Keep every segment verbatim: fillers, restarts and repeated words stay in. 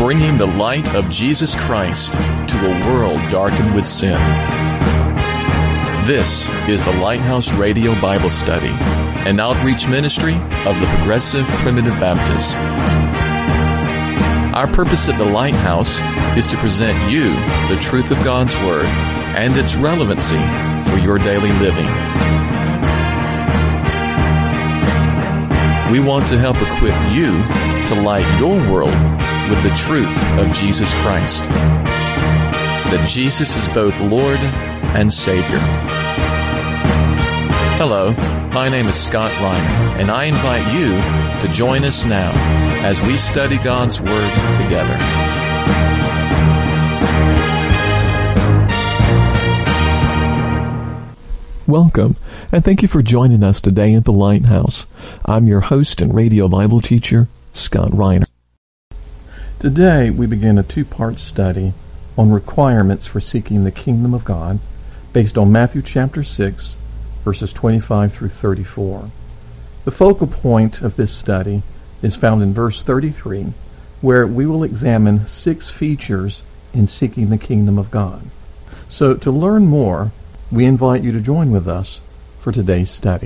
bringing the light of Jesus Christ to a world darkened with sin. This is the Lighthouse Radio Bible Study, an outreach ministry of the Progressive Primitive Baptists. Our purpose at the Lighthouse is to present you the truth of God's Word and its relevancy for your daily living. We want to help equip you to light your world with the truth of Jesus Christ. That Jesus is both Lord and Savior. Hello, my name is Scott Reiner, and I invite you to join us now as we study God's Word together. Welcome, and thank you for joining us today at the Lighthouse. I'm your host and radio Bible teacher, Scott Reiner. Today, we begin a two-part study on requirements for seeking the kingdom of God based on Matthew chapter six, verses twenty-five through thirty-four. The focal point of this study is found in verse thirty-three, where we will examine six features in seeking the kingdom of God. So, to learn more, we invite you to join with us for today's study.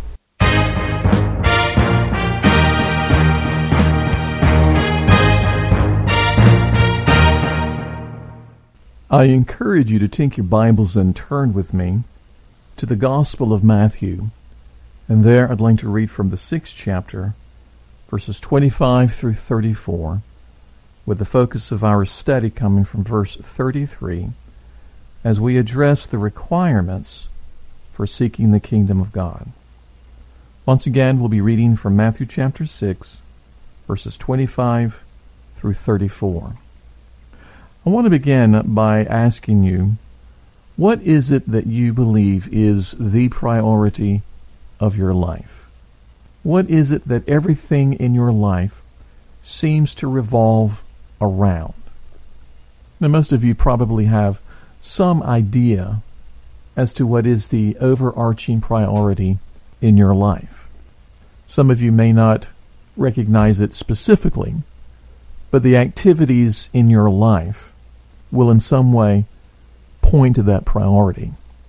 I encourage you to take your Bibles and turn with me to the Gospel of Matthew. And there I'd like to read from the sixth chapter, verses twenty-five through thirty-four, with the focus of our study coming from verse thirty-three, as we address the requirements for seeking the kingdom of God. Once again, we'll be reading from Matthew chapter six, verses twenty-five through thirty-four. I want to begin by asking you, what is it that you believe is the priority of your life? What is it that everything in your life seems to revolve around? Now, most of you probably have some idea as to what is the overarching priority in your life. Some of you may not recognize it specifically, but the activities in your life will in some way point to that priority.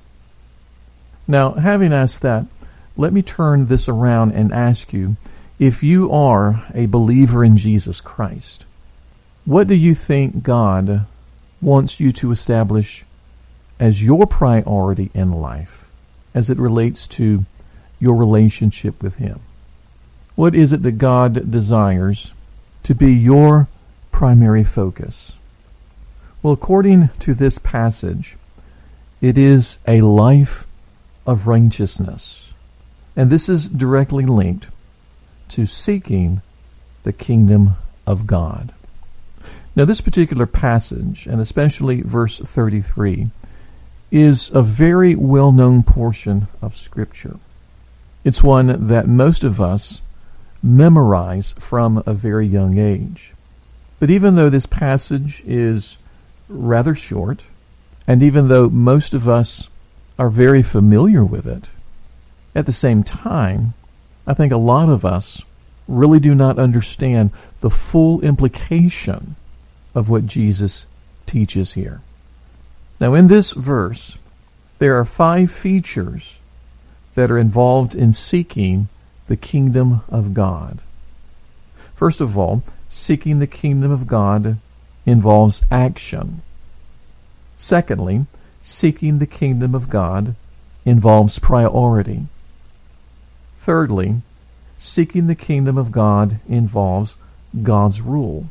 Now, having asked that, let me turn this around and ask you, if you are a believer in Jesus Christ, what do you think God wants you to establish as your priority in life as it relates to your relationship with Him? What is it that God desires to be your primary focus? Well, according to this passage, it is a life of righteousness. And this is directly linked to seeking the kingdom of God. Now, this particular passage, and especially verse thirty-three, is a very well-known portion of Scripture. It's one that most of us memorize from a very young age. But even though this passage is rather short, and even though most of us are very familiar with it, at the same time, I think a lot of us really do not understand the full implication of what Jesus teaches here. Now, in this verse, there are five features that are involved in seeking the kingdom of God. First of all, seeking the kingdom of God involves action. Secondly, seeking the kingdom of God involves priority. Thirdly, seeking the kingdom of God involves God's rule.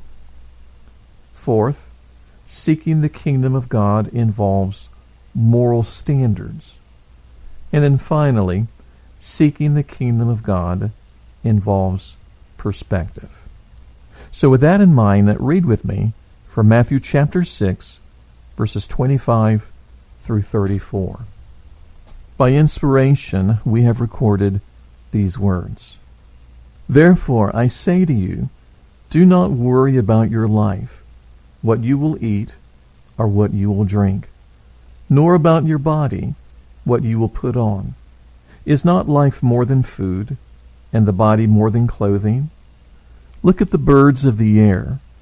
Fourth, seeking the kingdom of God involves moral standards. And then finally, seeking the kingdom of God involves perspective. So with that in mind, read with me from Matthew chapter six, verses twenty-five through thirty-four. By inspiration, we have recorded these words. Therefore, I say to you, do not worry about your life, what you will eat or what you will drink, nor about your body, what you will put on. Is not life more than food, and the body more than clothing? Look at the birds of the air,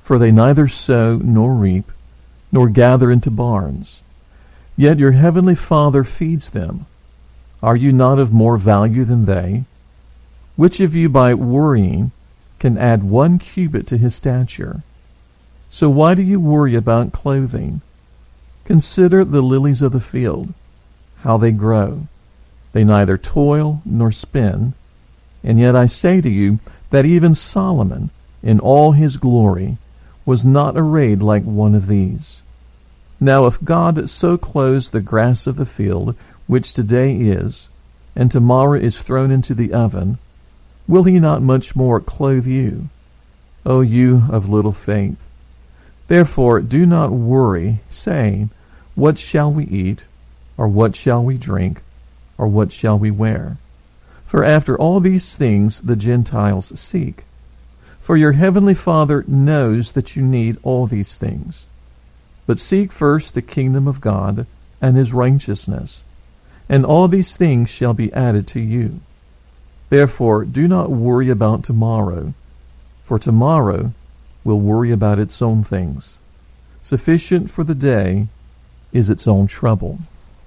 For they neither sow nor reap, nor gather into barns. Yet your heavenly Father feeds them. Are you not of more value than they? Which of you by worrying can add one cubit to his stature? So why do you worry about clothing? Consider the lilies of the field, how they grow. They neither toil nor spin. And yet I say to you that even Solomon, in all his glory, was not arrayed like one of these. Now if God so clothes the grass of the field, which today is, and tomorrow is thrown into the oven, will he not much more clothe you, O you of little faith? Therefore do not worry, saying, What shall we eat? Or what shall we drink? Or what shall we wear? For after all these things the Gentiles seek. For your heavenly Father knows that you need all these things. But seek first the kingdom of God and his righteousness, and all these things shall be added to you. Therefore do not worry about tomorrow, for tomorrow will worry about its own things. Sufficient for the day is its own trouble.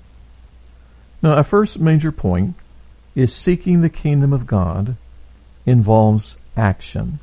Now, our first major point is seeking the kingdom of God involves action.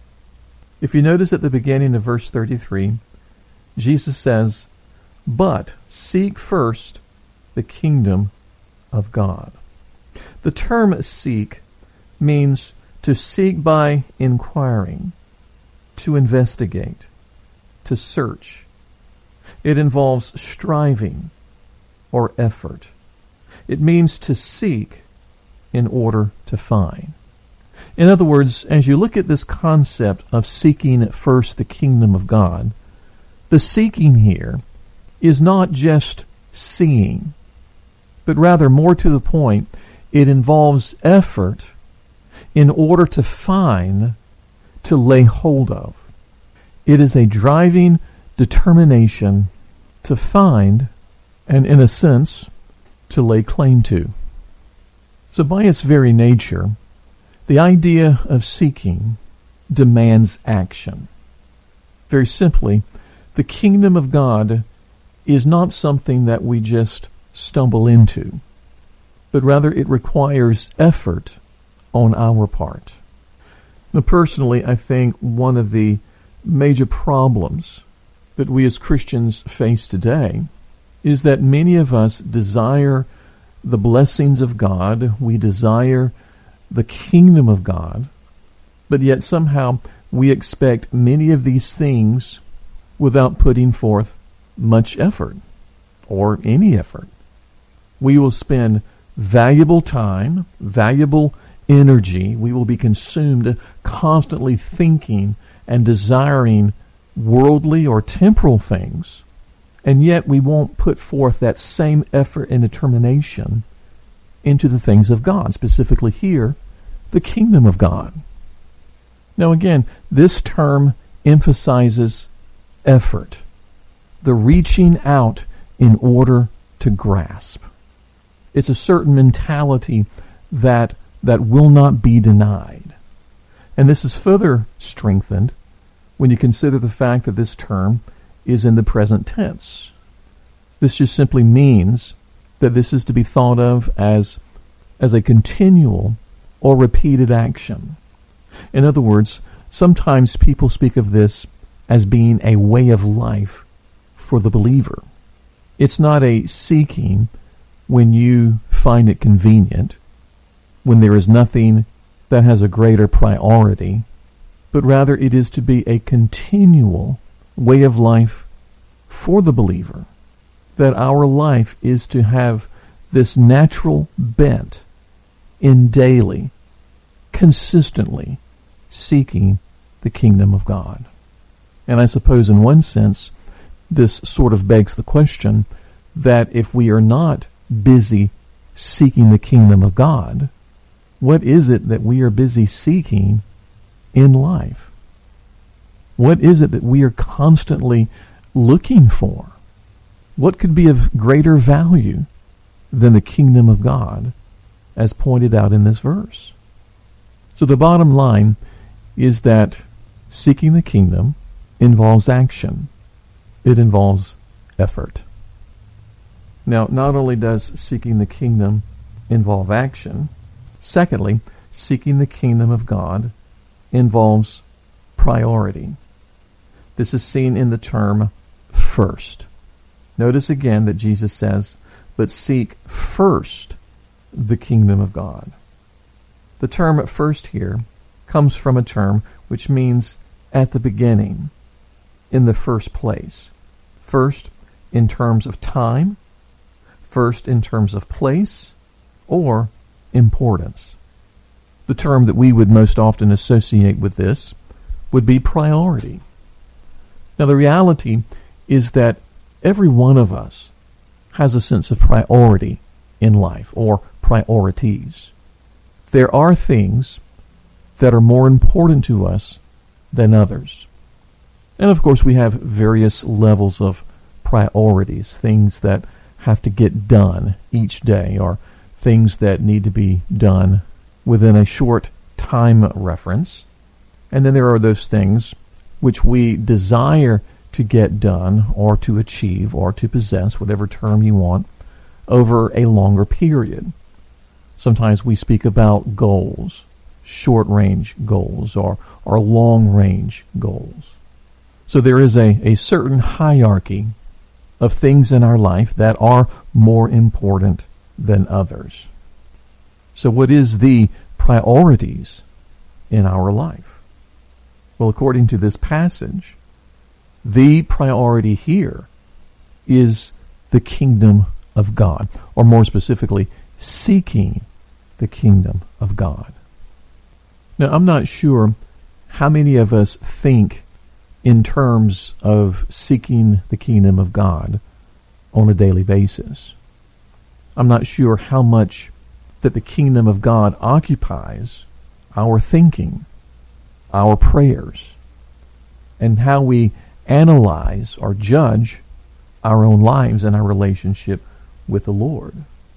If you notice at the beginning of verse thirty-three, Jesus says, But seek first the kingdom of God. The term seek means to seek by inquiring, to investigate, to search. It involves striving or effort. It means to seek in order to find. In other words, as you look at this concept of seeking first the kingdom of God, the seeking here is not just seeing, but rather more to the point, it involves effort in order to find, to lay hold of. It is a driving determination to find and, in a sense, to lay claim to. So by its very nature, the idea of seeking demands action. Very simply, the kingdom of God is not something that we just stumble into, but rather it requires effort on our part. Now, personally, I think one of the major problems that we as Christians face today is that many of us desire the blessings of God, we desire the kingdom of God, but yet somehow we expect many of these things without putting forth much effort or any effort. We will spend valuable time, valuable energy. We will be consumed constantly thinking and desiring worldly or temporal things, and yet we won't put forth that same effort and determination into the things of God, specifically here, the kingdom of God. Now again, this term emphasizes effort, the reaching out in order to grasp. It's a certain mentality that that will not be denied. And this is further strengthened when you consider the fact that this term is in the present tense. This just simply means that this is to be thought of as, as a continual or repeated action. In other words, sometimes people speak of this as being a way of life for the believer. It's not a seeking when you find it convenient, when there is nothing that has a greater priority, but rather it is to be a continual way of life for the believer, that our life is to have this natural bent in daily, consistently seeking the kingdom of God. And I suppose in one sense, this sort of begs the question that if we are not busy seeking the kingdom of God, what is it that we are busy seeking in life? What is it that we are constantly looking for? What could be of greater value than the kingdom of God, as pointed out in this verse? So the bottom line is that seeking the kingdom involves action. It involves effort. Now, not only does seeking the kingdom involve action, secondly, seeking the kingdom of God involves priority. This is seen in the term first. Notice again that Jesus says, but seek first the kingdom of God. The term first here comes from a term which means at the beginning, in the first place. First in terms of time, first in terms of place, or importance. The term that we would most often associate with this would be priority. Now, the reality is that every one of us has a sense of priority in life, or priorities. There are things that are more important to us than others. And of course, we have various levels of priorities, things that have to get done each day, or things that need to be done within a short time reference. And then there are those things which we desire to get done, or to achieve, or to possess, whatever term you want, over a longer period. Sometimes we speak about goals, short-range goals, or, or long-range goals. So there is a, a certain hierarchy of things in our life that are more important than others. So what is the priorities in our life? Well, according to this passage, the priority here is the kingdom of God, or more specifically, seeking the kingdom of God. Now, I'm not sure how many of us think in terms of seeking the kingdom of God on a daily basis. I'm not sure how much that the kingdom of God occupies our thinking, our prayers, and how we analyze or judge our own lives and our relationship with the Lord.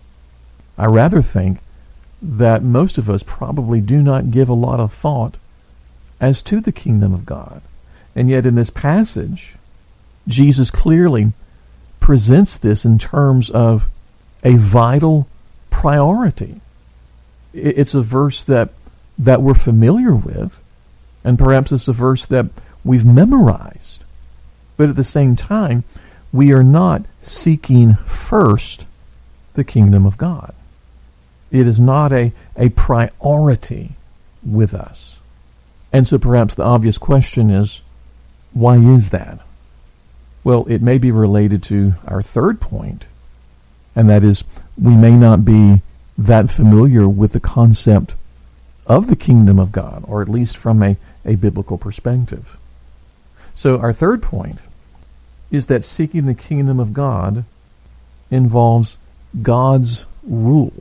I rather think that most of us probably do not give a lot of thought as to the kingdom of God. And yet in this passage, Jesus clearly presents this in terms of a vital priority. It's a verse that, that we're familiar with, and perhaps it's a verse that we've memorized. But at the same time, we are not seeking first the kingdom of God. It is not a, a priority with us. And so perhaps the obvious question is, why is that? Well, it may be related to our third point, and that is we may not be that familiar with the concept of the kingdom of God, or at least from a, a biblical perspective. So our third point is that seeking the kingdom of God involves God's rule.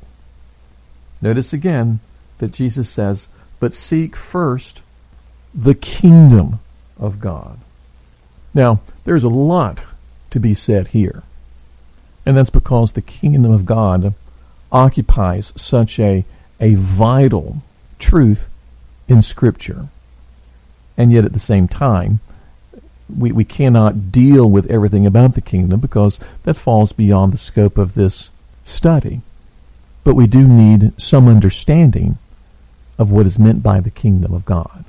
Notice again that Jesus says, but seek first the kingdom of God. Now, there's a lot to be said here. And that's because the kingdom of God occupies such a, a vital truth in Scripture. And yet at the same time, we, we cannot deal with everything about the kingdom because that falls beyond the scope of this study. But we do need some understanding of what is meant by the kingdom of God.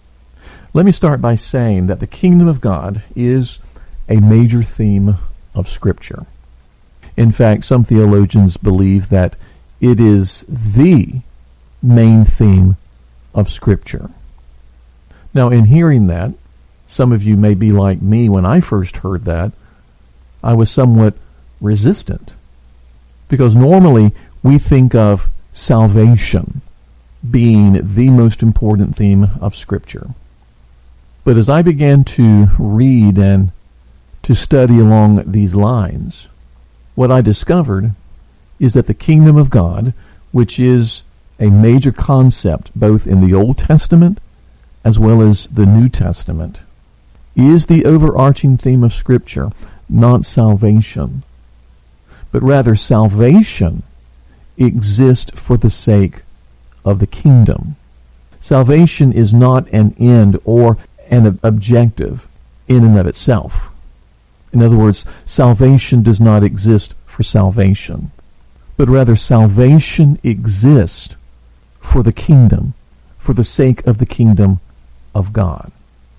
Let me start by saying that the kingdom of God is a major theme of Scripture. In fact, some theologians believe that it is the main theme of Scripture. Now, in hearing that, some of you may be like me when I first heard that. I was somewhat resistant. Because normally we think of salvation being the most important theme of Scripture. But as I began to read and to study along these lines, what I discovered is that the kingdom of God, which is a major concept both in the Old Testament as well as the New Testament, is the overarching theme of Scripture, not salvation. But rather, salvation exists for the sake of the kingdom. Salvation is not an end or an objective in and of itself. In other words, salvation does not exist for salvation, but rather salvation exists for the kingdom, for the sake of the kingdom of God.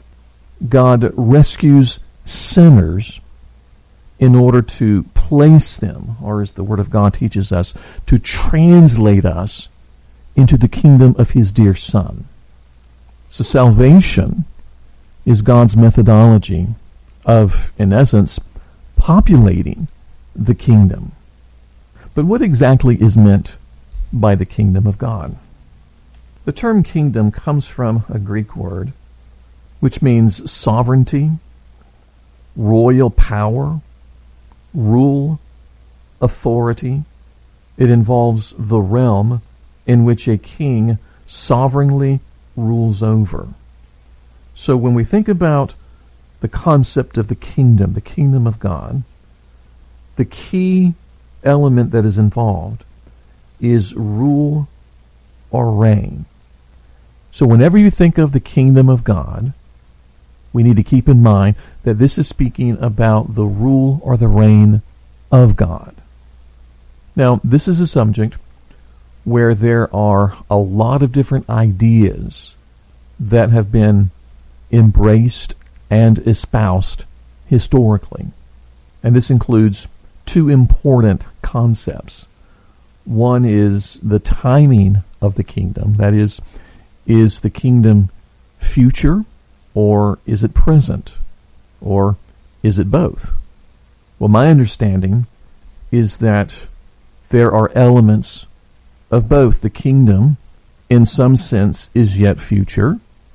God rescues sinners in order to place them, or as the Word of God teaches us, to translate us into the kingdom of His dear Son. So salvation is God's methodology of, in essence, populating the kingdom. But what exactly is meant by the kingdom of God? The term kingdom comes from a Greek word which means sovereignty, royal power, rule, authority. It involves the realm in which a king sovereignly rules over. So when we think about the concept of the kingdom, the kingdom of God, the key element that is involved is rule or reign. So whenever you think of the kingdom of God, we need to keep in mind that this is speaking about the rule or the reign of God. Now, this is a subject where there are a lot of different ideas that have been embraced and espoused historically. And this includes two important concepts. One is the timing of the kingdom. That is, is the kingdom future, or is it present, or is it both? Well, my understanding is that there are elements of both. The kingdom, in some sense, is yet future,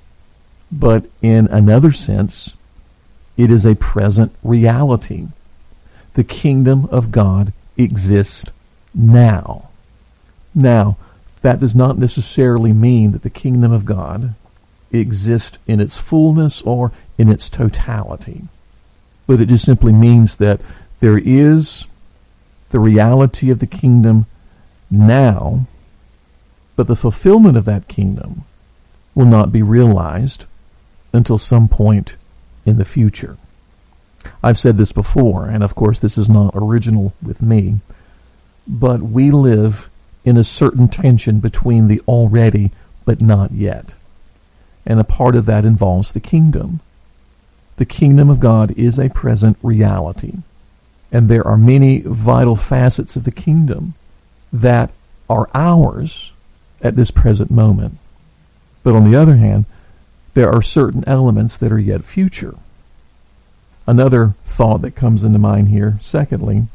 but in another sense, it is a present reality. The kingdom of God exists now. Now, that does not necessarily mean that the kingdom of God exists in its fullness or in its totality, but it just simply means that there is the reality of the kingdom now, but the fulfillment of that kingdom will not be realized until some point in the future. I've said this before, and of course this is not original with me, but we live in a certain tension between the already but not yet. And a part of that involves the kingdom. The kingdom of God is a present reality. And there are many vital facets of the kingdom that are ours at this present moment. But on the other hand, there are certain elements that are yet future. Another thought that comes into mind here, secondly,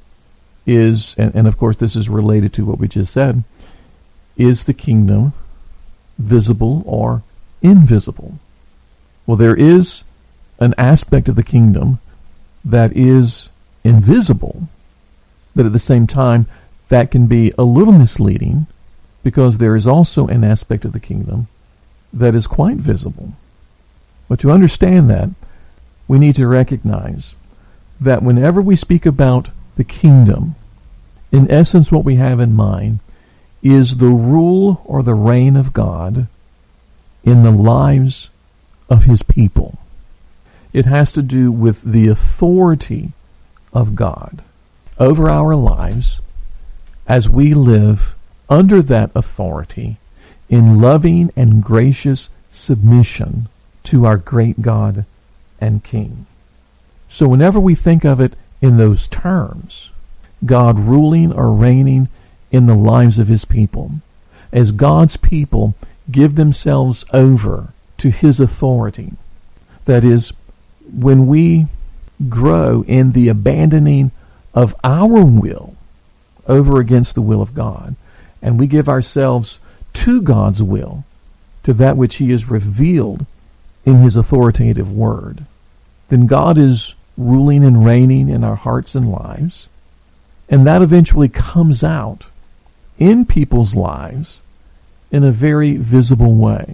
is, and, and of course this is related to what we just said, is the kingdom visible or invisible? Well, there is an aspect of the kingdom that is invisible, but at the same time, that can be a little misleading because there is also an aspect of the kingdom that is quite visible. But to understand that, we need to recognize that whenever we speak about the kingdom, in essence what we have in mind is the rule or the reign of God in the lives of His people. It has to do with the authority of God over our lives as we live under that authority in loving and gracious submission to our great God and King. So whenever we think of it in those terms, God ruling or reigning in the lives of His people, as God's people give themselves over to His authority, that is, when we grow in the abandoning of our will over against the will of God, and we give ourselves to God's will, to that which He has revealed in His authoritative word, then God is ruling and reigning in our hearts and lives, and that eventually comes out in people's lives in a very visible way.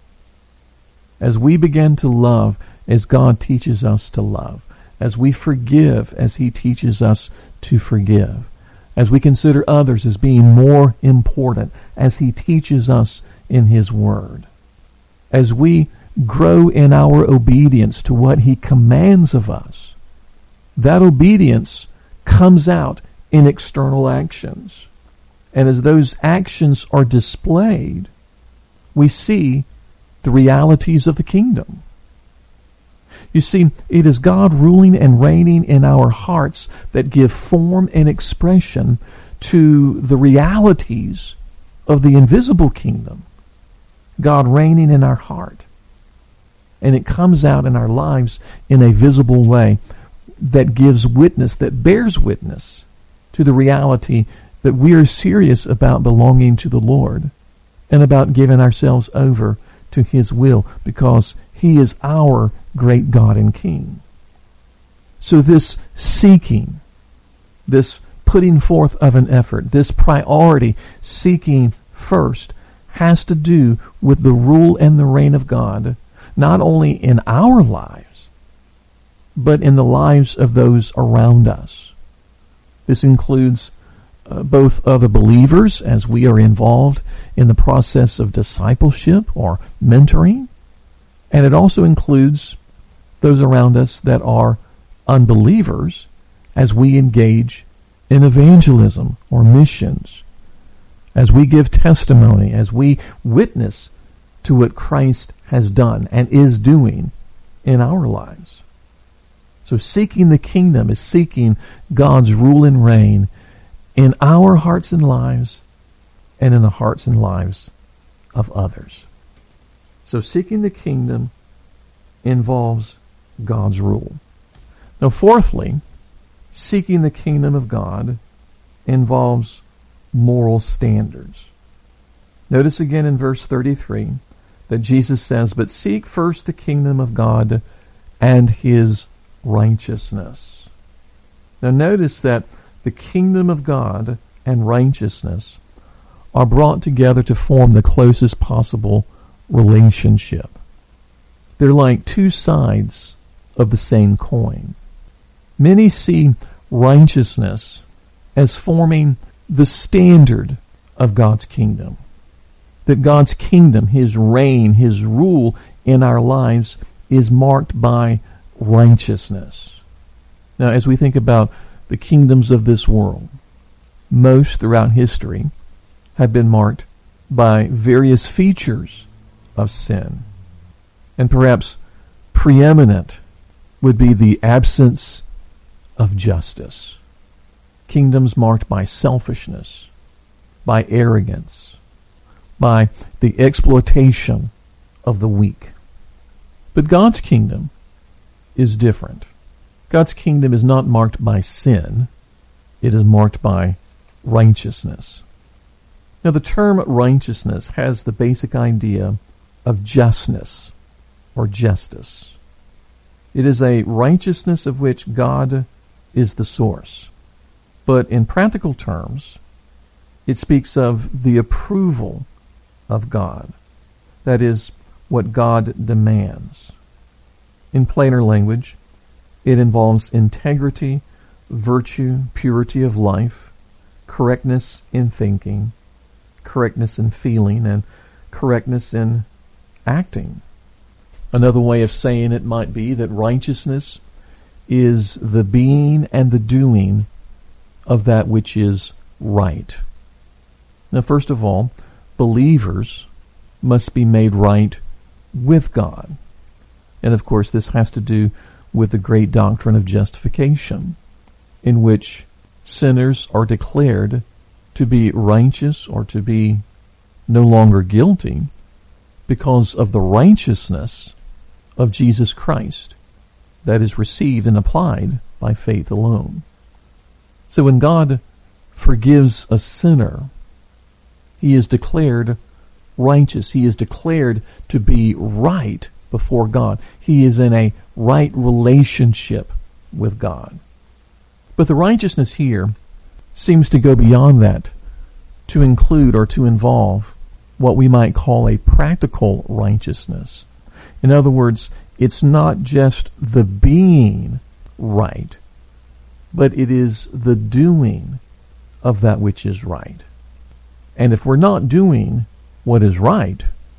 As we begin to love as God teaches us to love, as we forgive as He teaches us to forgive, as we consider others as being more important as He teaches us in His Word, as we grow in our obedience to what he commands of us, that obedience comes out in external actions. And as those actions are displayed, we see the realities of the kingdom. You see, it is God ruling and reigning in our hearts that give form and expression to the realities of the invisible kingdom. God reigning in our heart. And it comes out in our lives in a visible way that gives witness, that bears witness to the reality that we are serious about belonging to the Lord and about giving ourselves over to his will, because he is our great God and King. So this seeking, this putting forth of an effort, this priority, seeking first, has to do with the rule and the reign of God, not only in our lives, but in the lives of those around us. This includes uh, both other believers, as we are involved in the process of discipleship or mentoring, and it also includes those around us that are unbelievers as we engage in evangelism or missions, as we give testimony, as we witness to what Christ has done and is doing in our lives. So seeking the kingdom is seeking God's rule and reign in our hearts and lives and in the hearts and lives of others. So seeking the kingdom involves God's rule. Now, fourthly, seeking the kingdom of God involves moral standards. Notice again in verse thirty-three that Jesus says, "But seek first the kingdom of God and his righteousness." Now notice that the kingdom of God and righteousness are brought together to form the closest possible relationship. They're like two sides of the same coin. Many see righteousness as forming the standard of God's kingdom. That God's kingdom, his reign, his rule in our lives is marked by righteousness. Now, as we think about the kingdoms of this world, most throughout history have been marked by various features of sin. And perhaps preeminent would be the absence of justice. Kingdoms marked by selfishness, by arrogance, by the exploitation of the weak. But God's kingdom is different. God's kingdom is not marked by sin. It is marked by righteousness. Now, the term righteousness has the basic idea of justness or justice. It is a righteousness of which God is the source. But in practical terms, it speaks of the approval of God. That is, what God demands. In plainer language, it involves integrity, virtue, purity of life, correctness in thinking, correctness in feeling, and correctness in acting. Another way of saying it might be that righteousness is the being and the doing of that which is right. Now, first of all, believers must be made right with God. And of course, this has to do with the great doctrine of justification, in which sinners are declared to be righteous or to be no longer guilty because of the righteousness of Jesus Christ that is received and applied by faith alone. So when God forgives a sinner, he is declared righteous. He is declared to be right before God. He is in a right relationship with God. But the righteousness here seems to go beyond that, to include or to involve what we might call a practical righteousness. In other words, it's not just the being right, but it is the doing of that which is right. And if we're not doing what is right,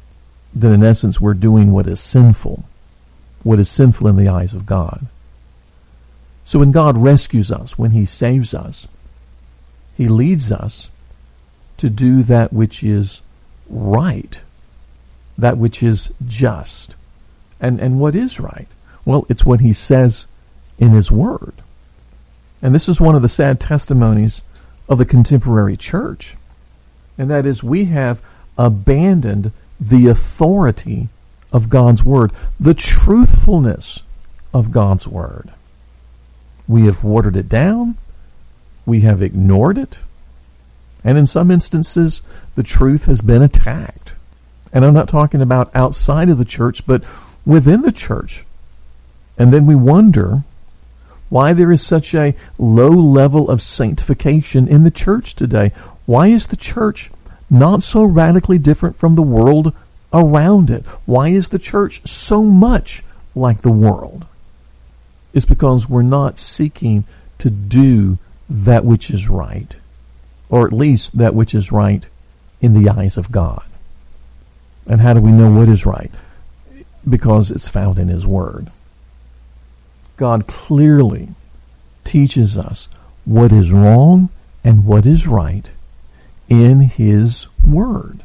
then in essence we're doing what is sinful, what is sinful in the eyes of God. So when God rescues us, when he saves us, he leads us to do that which is right, that which is just. And, and what is right? Well, it's what he says in his word. And this is one of the sad testimonies of the contemporary church. And that is, we have abandoned the authority of God's word, the truthfulness of God's word. We have watered it down. We have ignored it. And in some instances, the truth has been attacked. And I'm not talking about outside of the church, but within the church. And then we wonder why there is such a low level of sanctification in the church today. Why is the church not so radically different from the world around it? Why is the church so much like the world? It's because we're not seeking to do that which is right, or at least that which is right in the eyes of God. And how do we know what is right? Because it's found in his word. God clearly teaches us what is wrong and what is right in his word.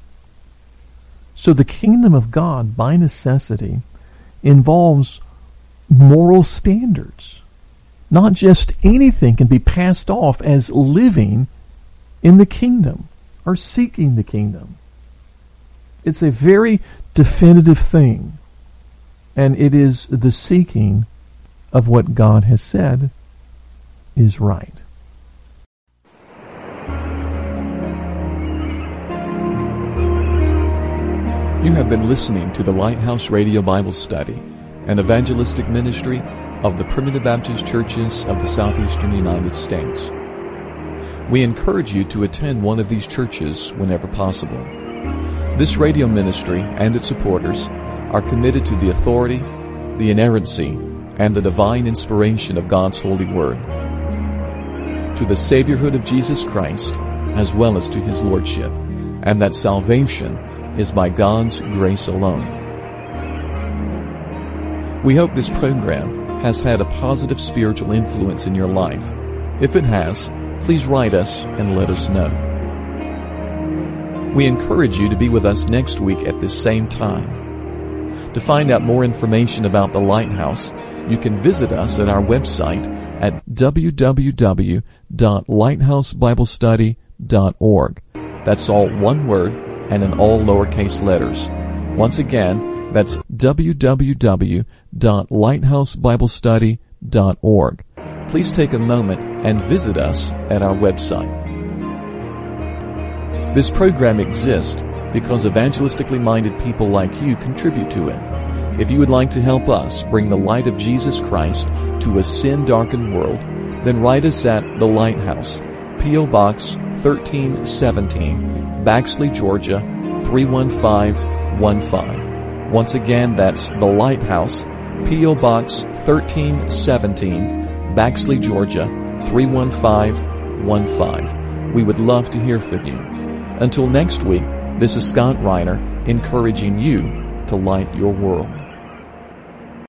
So the kingdom of God, by necessity, involves moral standards. Not just anything can be passed off as living in the kingdom or seeking the kingdom. It's a very definitive thing, and it is the seeking of what God has said is right. You have been listening to the Lighthouse Radio Bible Study, an evangelistic ministry of the Primitive Baptist Churches of the Southeastern United States. We encourage you to attend one of these churches whenever possible. This radio ministry and its supporters are committed to the authority, the inerrancy, and the divine inspiration of God's holy word, to the Saviorhood of Jesus Christ, as well as to his Lordship, and that salvation is by God's grace alone. We hope this program has had a positive spiritual influence in your life. If it has, please write us and let us know. We encourage you to be with us next week at this same time. To find out more information about the Lighthouse, you can visit us at our website at w w w dot lighthouse bible study dot org. That's all one word and in all lowercase letters. Once again, that's w w w dot lighthouse bible study dot org. Please take a moment and visit us at our website. This program exists because evangelistically minded people like you contribute to it. If you would like to help us bring the light of Jesus Christ to a sin-darkened world, then write us at The Lighthouse, P O. Box thirteen seventeen, Baxley, Georgia three one five one five. Once again, that's The Lighthouse, P O. Box thirteen seventeen, Baxley, Georgia three one five one five. We would love to hear from you. Until next week, this is Scott Reiner encouraging you to light your world.